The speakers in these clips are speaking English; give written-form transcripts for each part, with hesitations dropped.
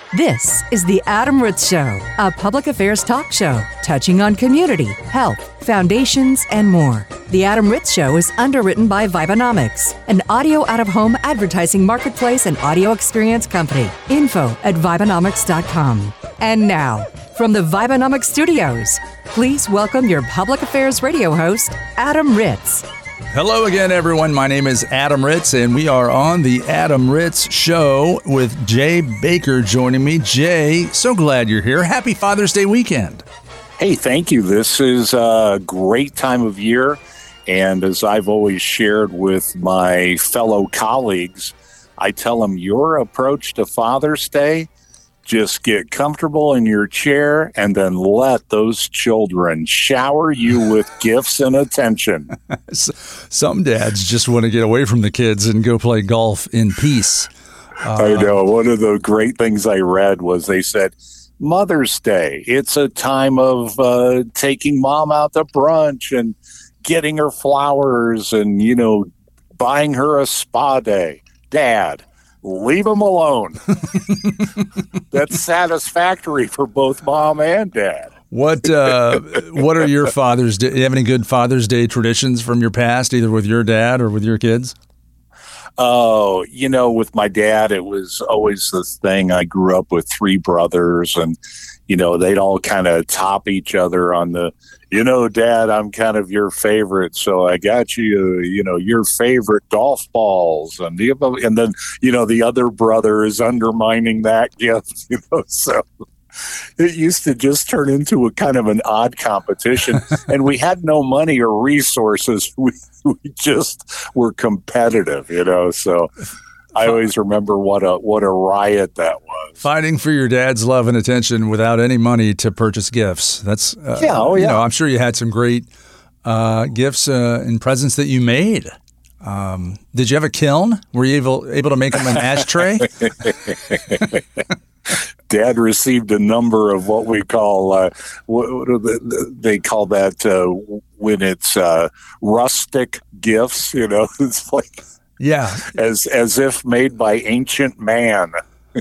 This is The Adam Ritz Show, a public affairs talk show touching on community, health, foundations, and more. The Adam Ritz Show is underwritten by Vibenomics, an audio out-of-home advertising marketplace and audio experience company. Info@Vibenomics.com. And now, from the Vibenomics studios, please welcome your public affairs radio host, Adam Ritz. Hello again, everyone. My name is Adam Ritz, and we are on the Adam Ritz Show with Jay Baker joining me. Jay, so glad you're here. Happy Father's Day weekend. Hey, thank you. This is a great time of year, and as I've always shared with my fellow colleagues, I tell them your approach to Father's Day, just get comfortable in your chair and then let those children shower you with gifts and attention. Some dads just want to get away from the kids and go play golf in peace. I know. One of the great things I read was they said, Mother's Day, it's a time of taking mom out to brunch and getting her flowers and, buying her a spa day. Dad, leave them alone. That's satisfactory for both mom and dad. What are your Father's Day? Do you have any good Father's Day traditions from your past, either with your dad or with your kids? Oh, with my dad, it was always this thing. I grew up with three brothers, and, they'd all kind of top each other on the, Dad, I'm kind of your favorite, so I got you, your favorite golf balls. And then, the other brother is undermining that gift, so it used to just turn into a kind of an odd competition. And we had no money or resources. We just were competitive, so I always remember what a riot that was. Fighting for your dad's love and attention without any money to purchase gifts. That's I'm sure you had some great gifts and presents that you made. Did you have a kiln? Were you able to make them an ashtray? Dad received a number of what we call they call that when it's rustic gifts. It's like as if made by ancient man.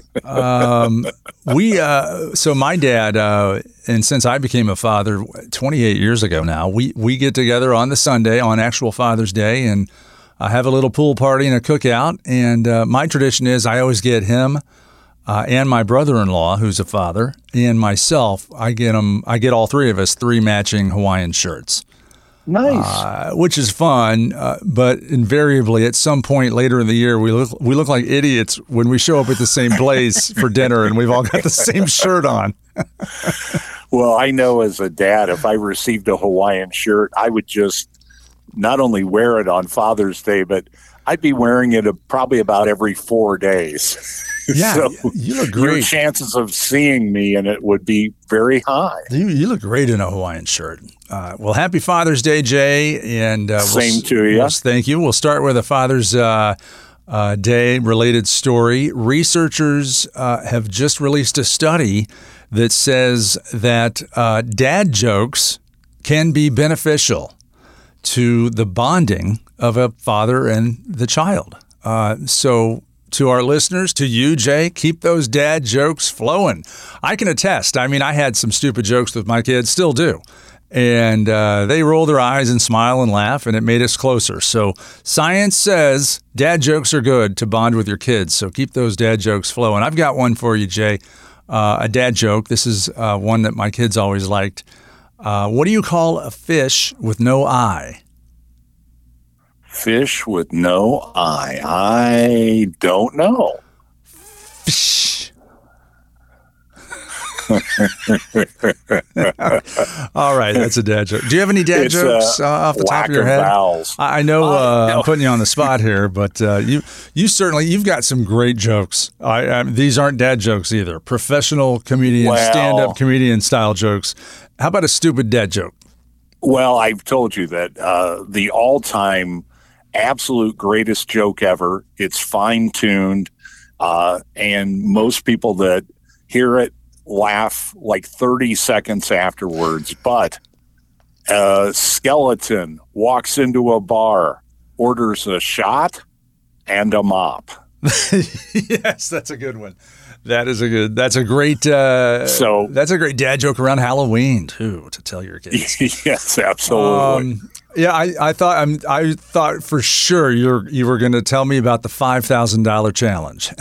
So my dad, and since I became a father 28 years ago now, we get together on the Sunday on actual Father's Day and have a little pool party and a cookout. And my tradition is I always get him and my brother-in-law, who's a father, and myself. I get all three of us 3 matching Hawaiian shirts. Nice, which is fun, but invariably at some point later in the year we look like idiots when we show up at the same place for dinner and we've all got the same shirt on. Well, I know as a dad, if I received a Hawaiian shirt, I would just not only wear it on Father's Day, but I'd be wearing it probably about every 4 days. Yeah, so you look great. Your chances of seeing me in it would be very high. You look great in a Hawaiian shirt. Well, happy Father's Day, Jay. And same to you. Thank you. We'll start with a Father's Day related story. Researchers have just released a study that says that dad jokes can be beneficial to the bonding of a father and the child. So to our listeners, to you, Jay, keep those dad jokes flowing. I can attest. I mean, I had some stupid jokes with my kids, still do. And they roll their eyes and smile and laugh, and it made us closer. So science says dad jokes are good to bond with your kids. So keep those dad jokes flowing. I've got one for you, Jay, a dad joke. This is one that my kids always liked. What do you call a fish with no eye? Fish with no eye. I don't know. Fish. All right, that's a dad joke. Do you have any dad jokes off the top of your head? Vowels. I know I'm putting you on the spot here, but you've got some great jokes. These aren't dad jokes either. Professional comedian, stand-up comedian style jokes. How about a stupid dad joke? Well, I've told you that the all-time absolute greatest joke ever. It's fine-tuned, and most people that hear it laugh like 30 seconds afterwards. But a skeleton walks into a bar, orders a shot and a mop. Yes, that's a good one. That's a great dad joke around Halloween too, to tell your kids. Yes, absolutely. Yeah, I thought for sure you were going to tell me about the $5,000 challenge.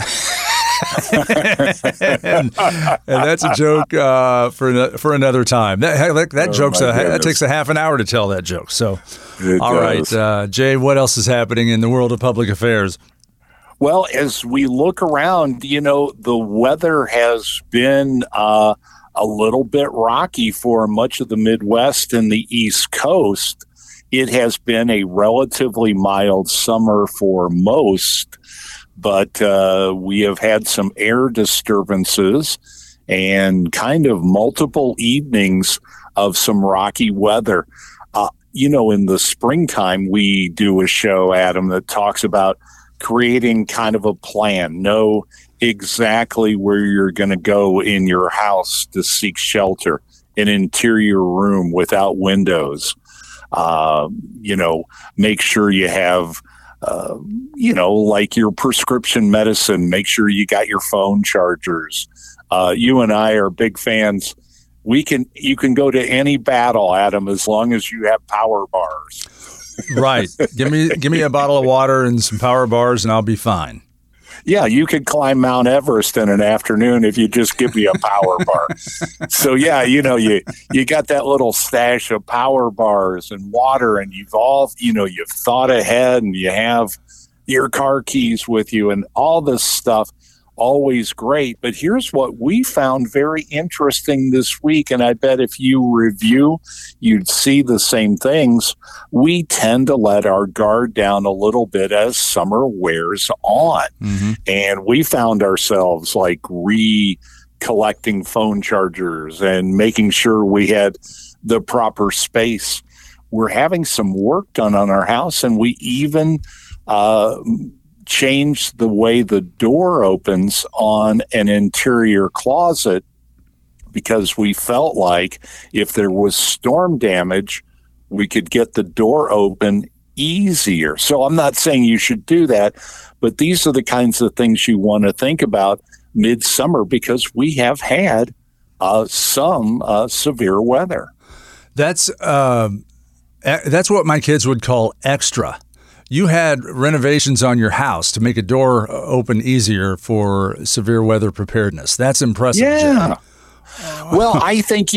and that's a joke for another time. That takes a half an hour to tell that joke. So, all right, Jay, what else is happening in the world of public affairs? Well, as we look around, the weather has been a little bit rocky for much of the Midwest and the East Coast. It has been a relatively mild summer for most, but we have had some air disturbances and kind of multiple evenings of some rocky weather. In the springtime, we do a show, Adam, that talks about creating kind of a plan, know exactly where you're going to go in your house to seek shelter, an interior room without windows. Make sure you have, like your prescription medicine, make sure you got your phone chargers. You and I are big fans. You can go to any battle, Adam, as long as you have power bars. Right. Give me a bottle of water and some power bars and I'll be fine. Yeah, you could climb Mount Everest in an afternoon if you just give me a power bar. So yeah, you got that little stash of power bars and water, and you've thought ahead, and you have your car keys with you and all this stuff. Always great. But here's what we found very interesting this week, and I bet if you review, you'd see the same things. We tend to let our guard down a little bit as summer wears on. Mm-hmm. And we found ourselves like collecting phone chargers and making sure we had the proper space. We're having some work done on our house, and we even changed the way the door opens on an interior closet because we felt like if there was storm damage, we could get the door open easier. So I'm not saying you should do that, but these are the kinds of things you want to think about midsummer because we have had some severe weather. That's what my kids would call extra. You had renovations on your house to make a door open easier for severe weather preparedness. That's impressive. Yeah. Well, I think,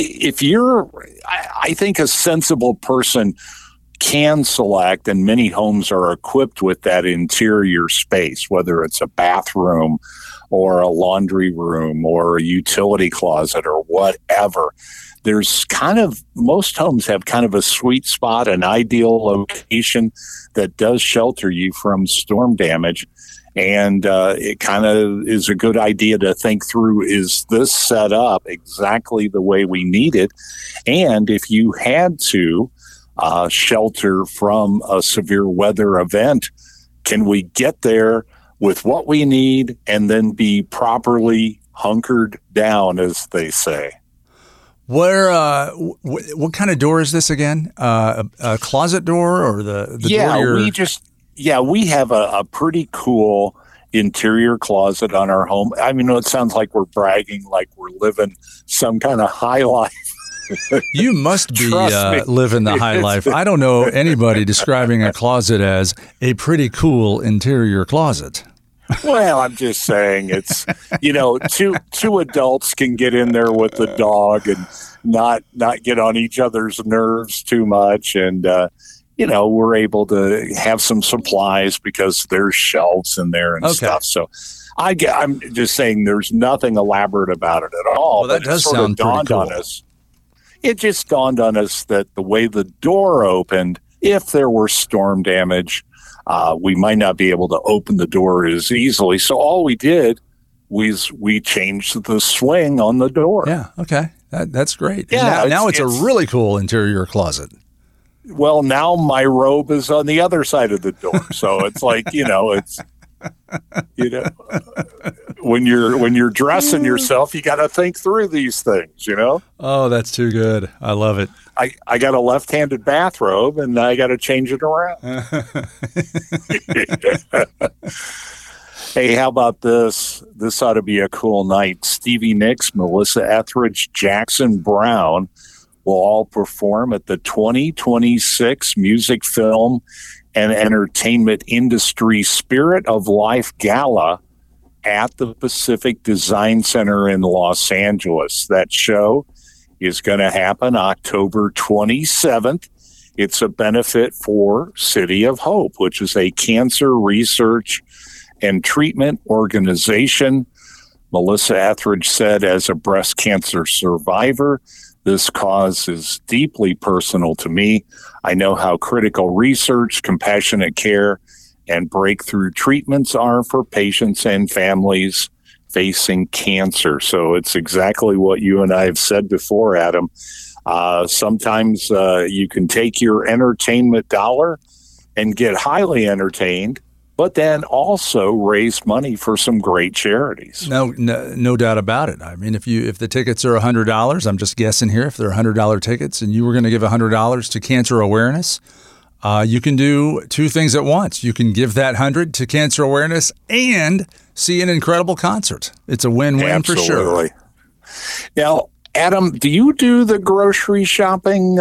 I think a sensible person can select, and many homes are equipped with that interior space, whether it's a bathroom or a laundry room or a utility closet or whatever. There's most homes have kind of a sweet spot, an ideal location that does shelter you from storm damage. And it kind of is a good idea to think through, is this set up exactly the way we need it? And if you had to shelter from a severe weather event, can we get there with what we need and then be properly hunkered down, as they say? What kind of door is this again? A closet door or the door? We have a pretty cool interior closet on our home. I mean, it sounds like we're bragging, like we're living some kind of high life. You must be living the high life. I don't know anybody describing a closet as a pretty cool interior closet. Well, I'm just saying it's, two adults can get in there with the dog and not get on each other's nerves too much. And, we're able to have some supplies because there's shelves in there and stuff. So I'm just saying there's nothing elaborate about it at all. Well, that does sound pretty cool. It just dawned on us that the way the door opened, if there were storm damage, we might not be able to open the door as easily. So all we did was we changed the swing on the door. Yeah. Okay. That's great. Yeah. Now it's a really cool interior closet. Well, now my robe is on the other side of the door. So it's like, when you're dressing yourself, you got to think through these things, Oh, that's too good. I love it. I got a left-handed bathrobe and I got to change it around. Hey, how about this? This ought to be a cool night. Stevie Nicks, Melissa Etheridge, Jackson Brown will all perform at the 2026 Music, Film, and Entertainment Industry Spirit of Life Gala at the Pacific Design Center in Los Angeles. That show is going to happen October 27th. It's a benefit for City of Hope, which is a cancer research and treatment organization. Melissa Etheridge said, as a breast cancer survivor, this cause is deeply personal to me. I know how critical research, compassionate care, and breakthrough treatments are for patients and families facing cancer. So it's exactly what you and I have said before, Adam. Sometimes you can take your entertainment dollar and get highly entertained, but then also raise money for some great charities. No doubt about it. I mean, if the tickets are $100, I'm just guessing here, if they're $100 tickets and you were going to give $100 to cancer awareness, you can do two things at once. You can give that $100 to cancer awareness and see an incredible concert. It's a win-win for sure. Now, Adam, do you do the grocery shopping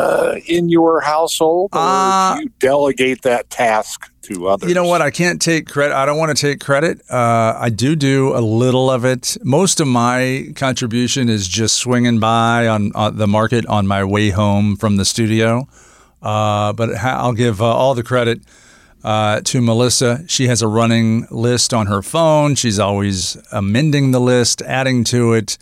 in your household, or do you delegate that task to others? You know what? I can't take credit. I don't want to take credit. I do a little of it. Most of my contribution is just swinging by on the market on my way home from the studio. But I'll give all the credit to Melissa. She has a running list on her phone. She's always amending the list, adding to it.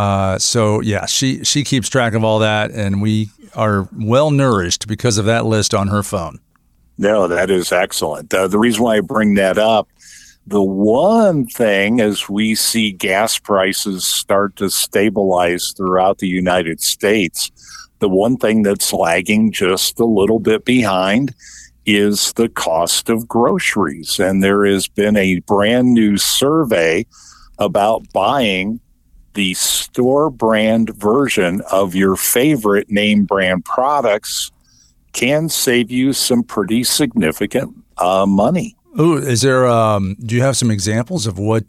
So yeah, she keeps track of all that, and we are well nourished because of that list on her phone. No, that is excellent. The reason why I bring that up, the one thing as we see gas prices start to stabilize throughout the United States, the one thing that's lagging just a little bit behind is the cost of groceries. And there has been a brand new survey about buying the store brand version of your favorite name brand products can save you some pretty significant money. Ooh, is there? Do you have some examples of what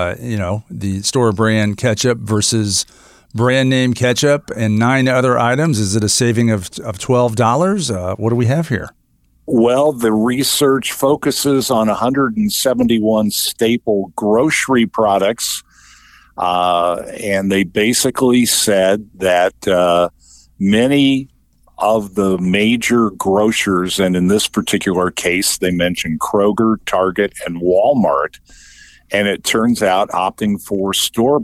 the store brand ketchup versus brand name ketchup and 9 other items? Is it a saving of $12? What do we have here? Well, the research focuses on 171 staple grocery products. And they basically said that many of the major grocers, and in this particular case, they mentioned Kroger, Target, and Walmart. And it turns out opting for store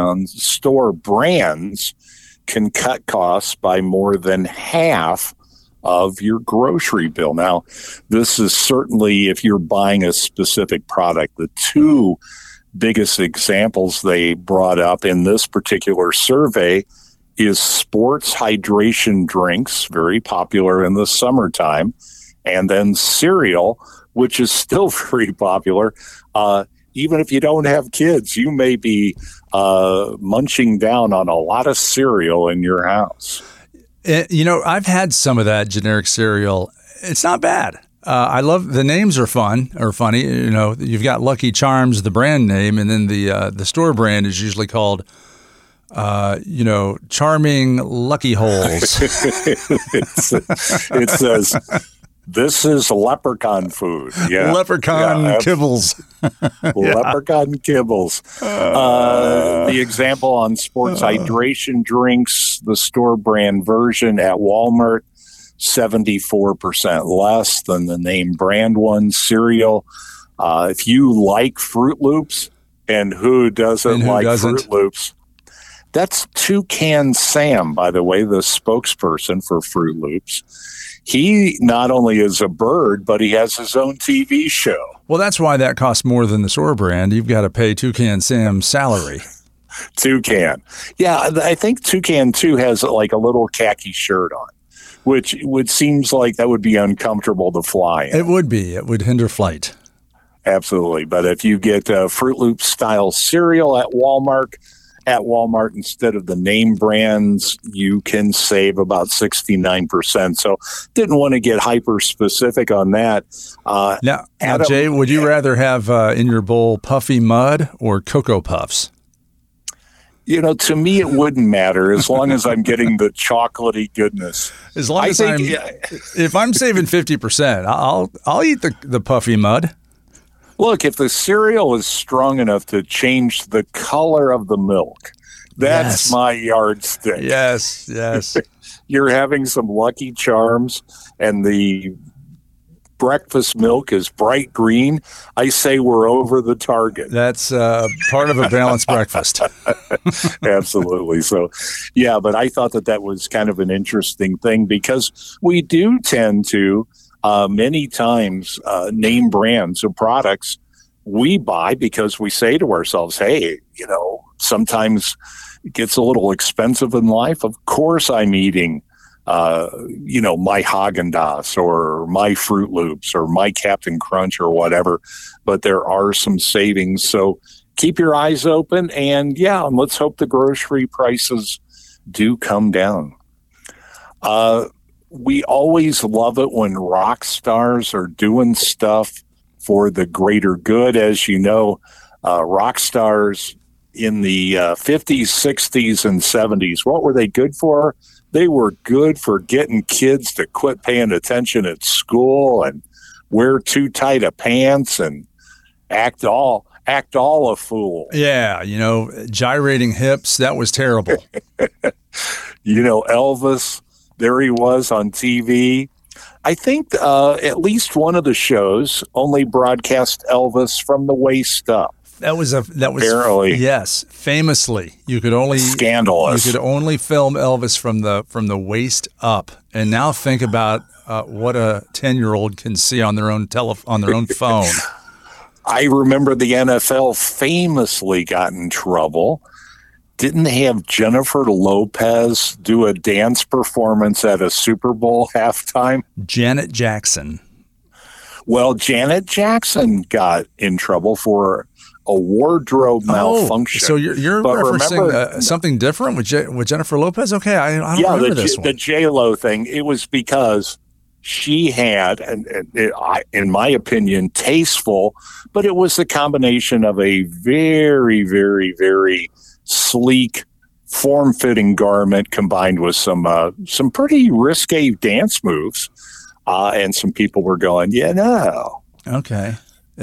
brands can cut costs by more than half of your grocery bill. Now, this is certainly if you're buying a specific product. The two biggest examples they brought up in this particular survey is sports hydration drinks, very popular in the summertime, and then cereal, which is still very popular. Even if you don't have kids, you may be munching down on a lot of cereal in your house. I've had some of that generic cereal. It's not bad. I love the names are funny. You've got Lucky Charms, the brand name, and then the store brand is usually called, Charming Lucky Holes. It says, this is leprechaun food. Yeah. Leprechaun kibbles. Leprechaun kibbles. The example on sports hydration drinks, the store brand version at Walmart, 74% less than the name brand one. Cereal. If you like Fruit Loops, and who doesn't Fruit Loops? That's Toucan Sam, by the way, the spokesperson for Fruit Loops. He not only is a bird, but he has his own TV show. Well, that's why that costs more than the store brand. You've got to pay Toucan Sam's salary. Toucan. Yeah, I think Toucan, too, has like a little khaki shirt on, which seems like that would be uncomfortable to fly in. It would be. It would hinder flight. Absolutely. But if you get Fruit Loops style cereal at Walmart, at Walmart, instead of the name brands, you can save about 69%. So didn't want to get hyper specific on that. Now, Jay, would you rather have in your bowl Puffy Mud or Cocoa Puffs? To me, it wouldn't matter as long as I'm getting the chocolatey goodness. As long as if I'm saving 50%, I'll eat the Puffy Mud. Look, if the cereal is strong enough to change the color of the milk, that's my yardstick. Yes. You're having some Lucky Charms and the breakfast milk is bright green. I say we're over the target. That's part of a balanced breakfast. Absolutely. So, yeah, but I thought that was kind of an interesting thing because we do tend to many times name brands of products we buy because we say to ourselves, hey, sometimes it gets a little expensive in life. Of course I'm eating my Haagen-Dazs or my Fruit Loops or my Captain Crunch or whatever, but there are some savings. So keep your eyes open and let's hope the grocery prices do come down. We always love it when rock stars are doing stuff for the greater good. As you know, rock stars in the 50s, 60s, and 70s, what were they good for? They were good for getting kids to quit paying attention at school and wear too tight of pants and act all a fool. Yeah, gyrating hips, that was terrible. Elvis, there he was on TV. I think at least one of the shows only broadcast Elvis from the waist up. That was apparently, yes, famously. You could only scandalous. You could only film Elvis from the waist up. And now think about what a 10-year-old can see on their own phone. I remember the NFL famously got in trouble. Didn't they have Jennifer Lopez do a dance performance at a Super Bowl halftime? Janet Jackson. Well, Janet Jackson got in trouble for a wardrobe malfunction. So you're referencing something different with Jennifer Lopez? Okay, I don't remember this one. The J-Lo thing, it was because she had, in my opinion, tasteful, but it was the combination of a very, very, very sleek, form-fitting garment combined with some pretty risque dance moves. And some people were going, Okay.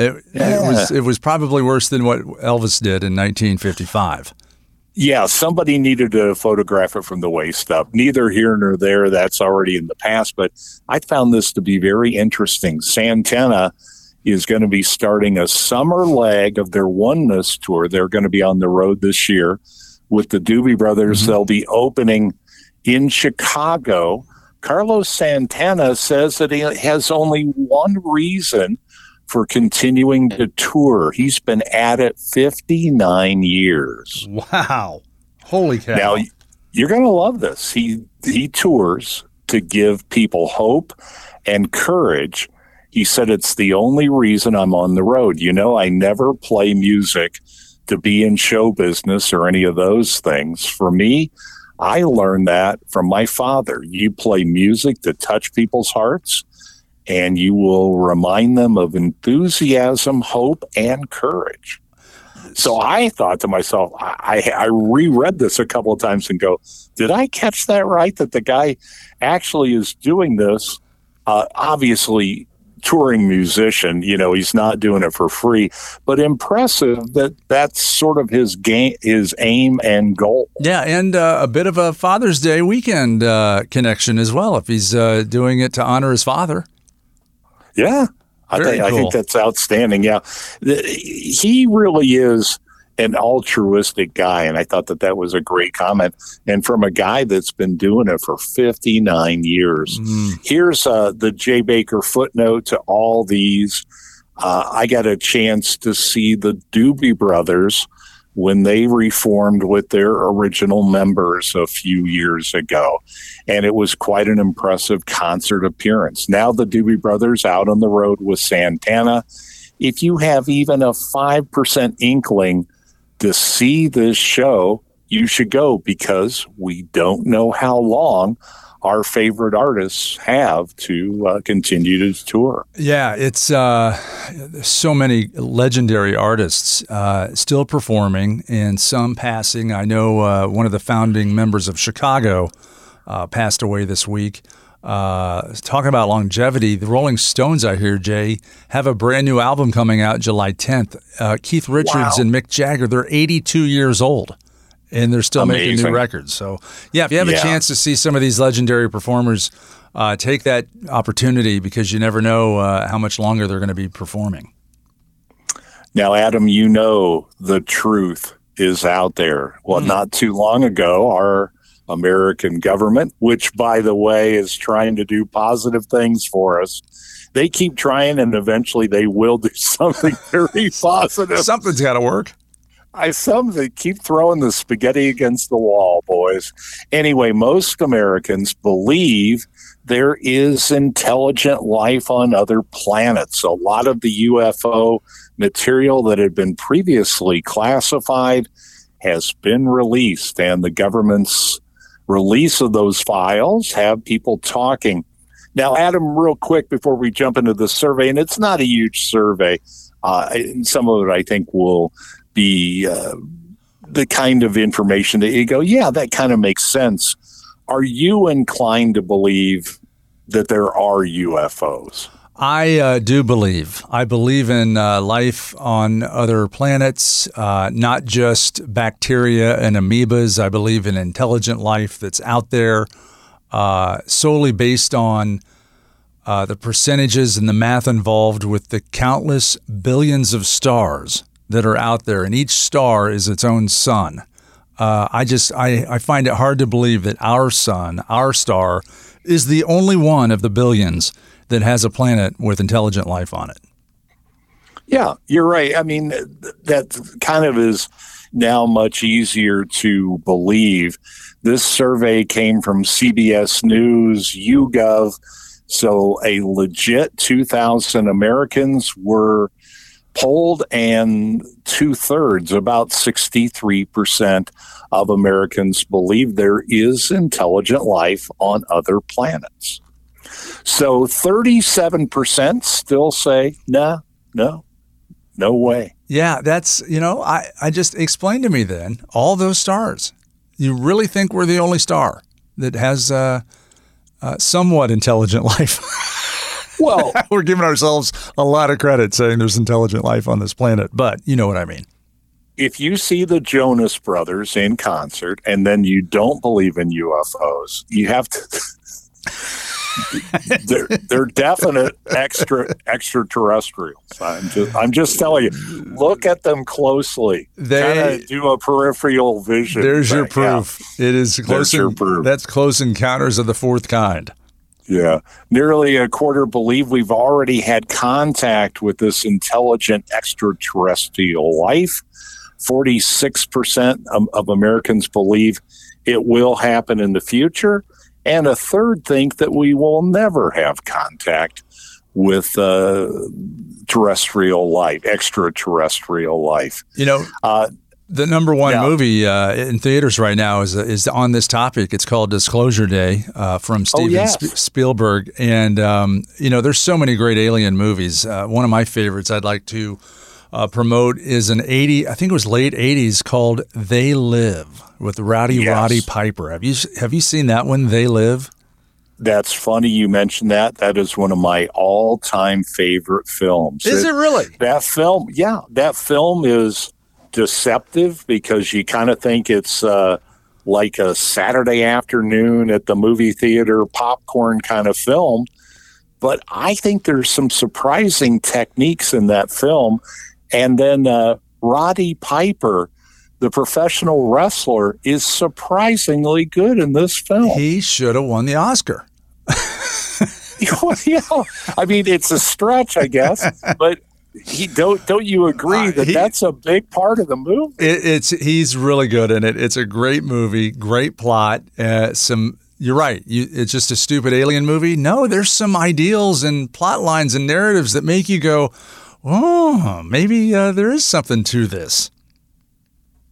It was probably worse than what Elvis did in 1955. Yeah, somebody needed to photograph it from the waist up. Neither here nor there. That's already in the past. But I found this to be very interesting. Santana is going to be starting a summer leg of their Oneness tour. They're going to be on the road this year with the Doobie Brothers. Mm-hmm. They'll be opening in Chicago. Carlos Santana says that he has only one reason for continuing to tour. He's been at it 59 years. Wow. Holy cow. Now, you're going to love this. He tours to give people hope and courage. He said, it's the only reason I'm on the road. I never play music to be in show business or any of those things. For me, I learned that from my father. You play music to touch people's hearts, and you will remind them of enthusiasm, hope, and courage. So I thought to myself, I reread this a couple of times and go, did I catch that right? That the guy actually is doing this, obviously touring musician, he's not doing it for free, but impressive that that's sort of his aim and goal. Yeah, and a bit of a Father's Day weekend connection as well, if he's doing it to honor his father. Yeah, I think that's outstanding. Yeah, he really is an altruistic guy, and I thought that was a great comment. And from a guy that's been doing it for 59 years. Here's the Jay Baker footnote to all these. I got a chance to see the Doobie Brothers when they reformed with their original members a few years ago. And it was quite an impressive concert appearance. Now the Doobie Brothers out on the road with Santana. If you have even a 5% inkling to see this show, you should go, because we don't know how long our favorite artists have to continue to tour. Yeah, it's so many legendary artists still performing, and some passing. I know one of the founding members of Chicago passed away this week. Talking about longevity, the Rolling Stones, I hear, Jay, have a brand new album coming out July 10th. Keith Richards and Mick Jagger, they're 82 years old, and they're still making new records. So, yeah, if you have a chance to see some of these legendary performers, take that opportunity, because you never know how much longer they're going to be performing. Now, Adam, the truth is out there. Well, not too long ago, our American government, which, by the way, is trying to do positive things for us, they keep trying, and eventually they will do something very positive. Something's got to work. They keep throwing the spaghetti against the wall, boys. Anyway, most Americans believe there is intelligent life on other planets. A lot of the UFO material that had been previously classified has been released, and the government's release of those files have people talking. Now, Adam, real quick before we jump into the survey, and it's not a huge survey, some of it I think will be the kind of information that you go, yeah, that kind of makes sense. Are you inclined to believe that there are UFOs? I do believe. I believe in life on other planets, not just bacteria and amoebas. I believe in intelligent life that's out there, solely based on the percentages and the math involved with the countless billions of stars that are out there, and each star is its own sun. I find it hard to believe that our sun, our star, is the only one of the billions that has a planet with intelligent life on it. Yeah, you're right. I mean, that kind of is now much easier to believe. This survey came from CBS News, YouGov. So a legit 2,000 Americans were polled, and 2/3, about 63% of Americans believe there is intelligent life on other planets. So 37% still say, no way. Yeah, that's, I just explain to me then, all those stars. You really think we're the only star that has somewhat intelligent life? Well, we're giving ourselves a lot of credit saying there's intelligent life on this planet, but you know what I mean. If you see the Jonas Brothers in concert and then you don't believe in UFOs, you have to... they're definite extraterrestrials. I'm just telling you, look at them closely. They do a peripheral vision. There's your proof. Yeah. It is close. That's Close Encounters of the Fourth Kind. Yeah. Nearly a quarter believe we've already had contact with this intelligent extraterrestrial life. 46% of Americans believe it will happen in the future. And a third think that we will never have contact with terrestrial life, extraterrestrial life. The number one movie in theaters right now is on this topic. It's called Disclosure Day from Steven Spielberg. And, there's so many great alien movies. One of my favorites I'd like to promote is I think it was late 80s, called They Live with Roddy Piper. Have you seen that one, They Live? That's funny you mentioned that. That is one of my all-time favorite films. Is it really? That film is deceptive because you kind of think it's like a Saturday afternoon at the movie theater popcorn kind of film. But I think there's some surprising techniques in that film. And then Roddy Piper, the professional wrestler, is surprisingly good in this film. He should have won the Oscar. Yeah, I mean, it's a stretch, I guess, but don't you agree that that's a big part of the movie? He's really good in it. It's a great movie, great plot. You're right. It's just a stupid alien movie. No, there's some ideals and plot lines and narratives that make you go, oh, maybe there is something to this.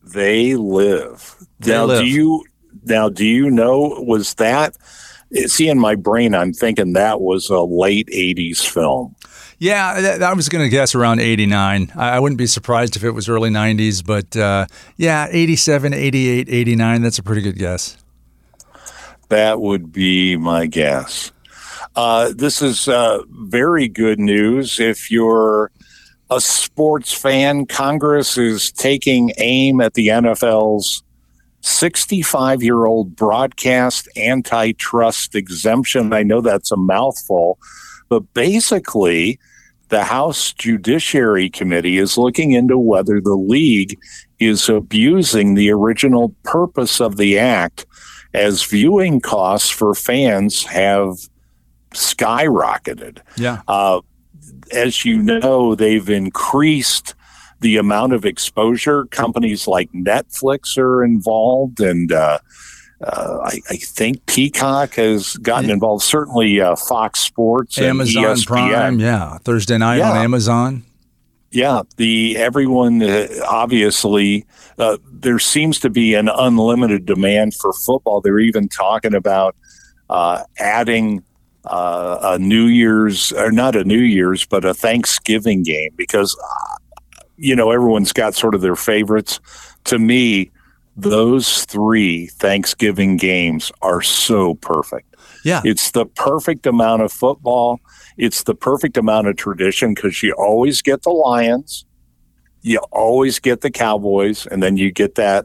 They Live. Do you know, was that, see, in my brain, I'm thinking that was a late 80s film. Yeah, I was going to guess around 89. I wouldn't be surprised if it was early 90s, but 87, 88, 89, that's a pretty good guess. That would be my guess. This is very good news. If you're a sports fan, Congress is taking aim at the NFL's 65-year-old broadcast antitrust exemption. I know that's a mouthful, but basically the House Judiciary Committee is looking into whether the league is abusing the original purpose of the act, as viewing costs for fans have skyrocketed. Yeah. As you know, they've increased the amount of exposure. Companies like Netflix are involved, and I think Peacock has gotten involved. Certainly Fox Sports, Amazon and ESPN. Prime, Thursday night on Amazon. Yeah, everyone obviously there seems to be an unlimited demand for football. They're even talking about adding a New Year's, or not a New Year's, but a Thanksgiving game, because everyone's got sort of their favorites. To me, those 3 Thanksgiving games are so perfect. Yeah, it's the perfect amount of football. It's the perfect amount of tradition, because you always get the Lions, you always get the Cowboys, and then you get that,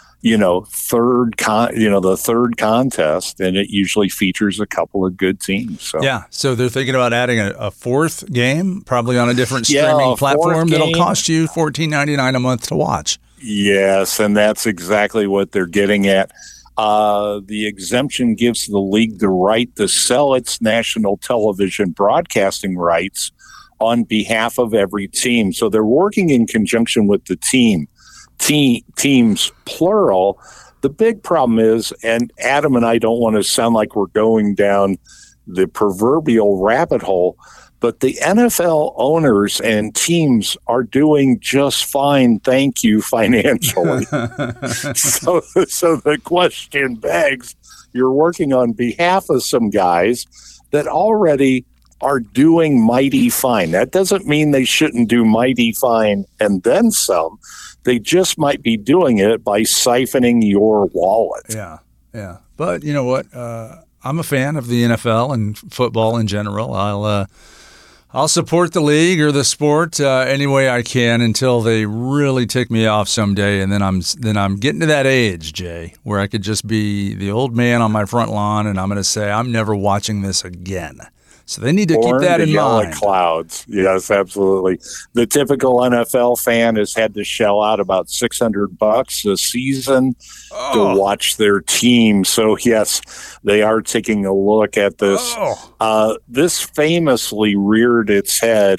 the third contest, and it usually features a couple of good teams. So. Yeah, so they're thinking about adding a 4th game, probably on a different streaming platform that'll cost you $14.99 a month to watch. Yes, and that's exactly what they're getting at. The exemption gives the league the right to sell its national television broadcasting rights on behalf of every team. So they're working in conjunction with the teams, plural. The big problem is, and Adam and I don't want to sound like we're going down the proverbial rabbit hole, but the NFL owners and teams are doing just fine, thank you, financially. So the question begs, you're working on behalf of some guys that already are doing mighty fine. That doesn't mean they shouldn't do mighty fine and then some. They just might be doing it by siphoning your wallet. Yeah. But you know what? I'm a fan of the NFL and football in general. I'll support the league or the sport any way I can until they really tick me off someday, and then I'm getting to that age, Jay, where I could just be the old man on my front lawn, and I'm going to say I'm never watching this again. So they need to keep that in mind. Clouds. Yes, absolutely. The typical NFL fan has had to shell out about $600 a season to watch their team. So yes, they are taking a look at this. This famously reared its head.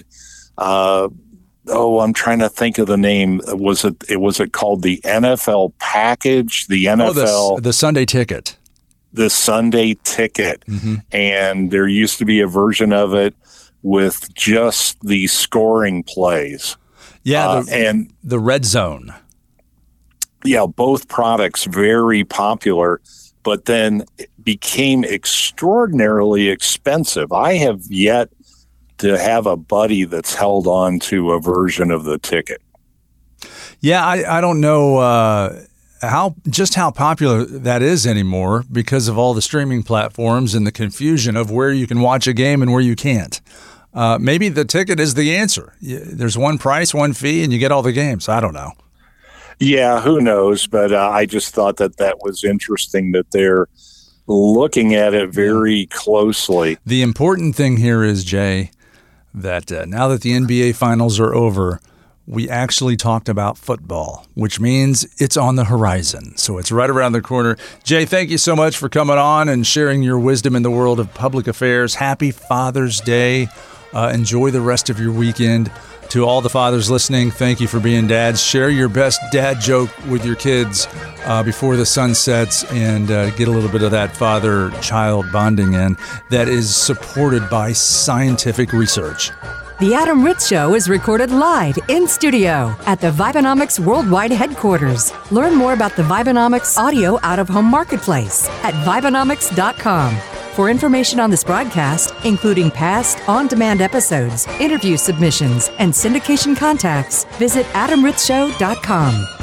I'm trying to think of the name. Was it called the NFL package? The NFL, the Sunday Ticket. The Sunday Ticket. Mm-hmm. And there used to be a version of it with just the scoring plays. Yeah, and the Red Zone. Yeah, both products very popular, but then it became extraordinarily expensive. I have yet to have a buddy that's held on to a version of the ticket. Yeah, I don't know how popular that is anymore because of all the streaming platforms and the confusion of where you can watch a game and where you can't. Maybe the ticket is the answer. There's one price, one fee, and you get all the games. I don't know. Yeah, who knows? But I just thought that was interesting that they're looking at it very closely. The important thing here is, Jay, that now that the NBA Finals are over, we actually talked about football, which means it's on the horizon. So it's right around the corner. Jay, thank you so much for coming on and sharing your wisdom in the world of public affairs. Happy Father's Day. Enjoy the rest of your weekend. To all the fathers listening, thank you for being dads. Share your best dad joke with your kids before the sun sets and get a little bit of that father-child bonding in that is supported by scientific research. The Adam Ritz Show is recorded live in studio at the Vibenomics Worldwide Headquarters. Learn more about the Vibenomics Audio Out-of-Home Marketplace at Vibenomics.com. For information on this broadcast, including past on-demand episodes, interview submissions, and syndication contacts, visit AdamRitzShow.com.